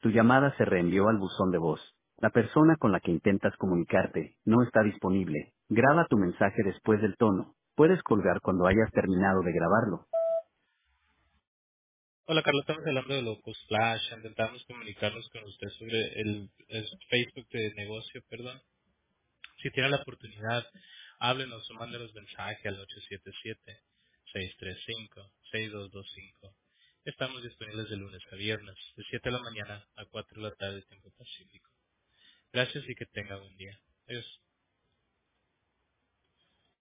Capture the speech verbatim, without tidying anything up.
Tu llamada se reenvió al buzón de voz. La persona con la que intentas comunicarte no está disponible. Graba tu mensaje después del tono. Puedes colgar cuando hayas terminado de grabarlo. Hola Carlos, estamos hablando de Locus Flash. Intentamos comunicarnos con usted sobre el, el Facebook de negocio, perdón. Si tiene la oportunidad, háblenos o mándenos mensaje al ocho siete siete, seis tres cinco, seis dos dos cinco. Estamos disponibles de lunes a viernes, de siete de la mañana a cuatro de la tarde, tiempo pacífico. Gracias y que tenga buen día. Adiós.